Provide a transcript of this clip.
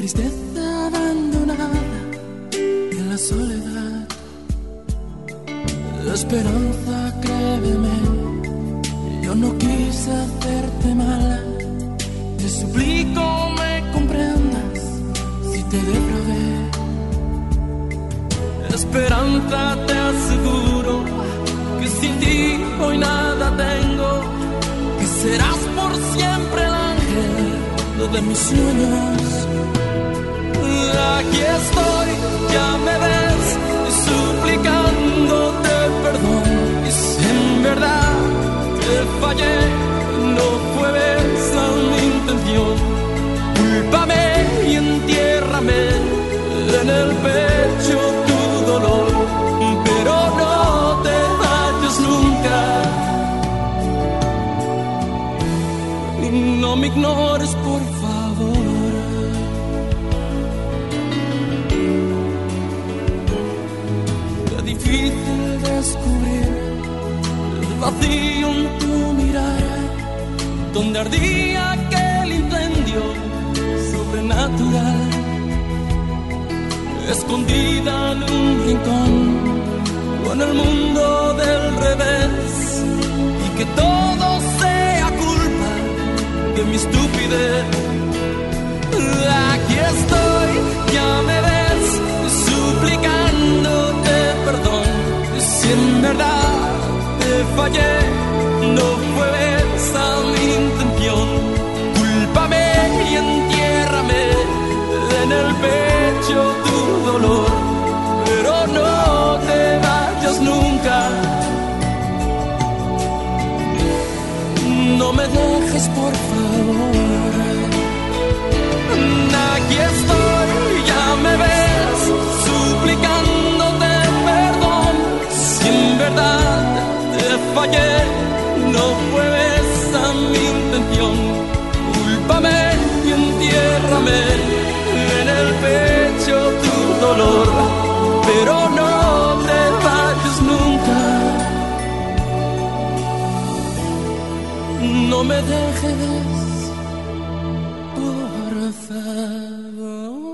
tristeza abandonada en la soledad. Esperanza, créeme, yo no quise hacerte mal. Te suplico me comprendas si te defraudé. Esperanza, te aseguro que sin ti hoy nada tengo, que serás por siempre el ángel de mis sueños. Aquí estoy, ya me ves, suplicándote perdón. Y si en verdad te fallé, no fue esa mi intención. Cúlpame y entiérrame en el pecho tu dolor, pero no te vayas nunca. No me ignores, por favor. Qué difícil descubrir el vacío en tu mirada, donde ardía aquel incendio sobrenatural, escondida en un rincón con el mundo del revés, y que todo sea culpa de mi estupidez. Aquí estoy, ya me ves, suplicándote perdón. Si en verdad te fallé, no fue esa mi intención. Cúlpame y entiérrame en el pecho tu dolor, pero no te vayas nunca. No me dejes, por favor. Aquí estoy, ya me ves, suplicándote perdón. Si en verdad te fallé, no fue esa mi intención. Cúlpame y entiérrame en el pecho tu dolor, pero no te vayas nunca. No me dejes, por favor.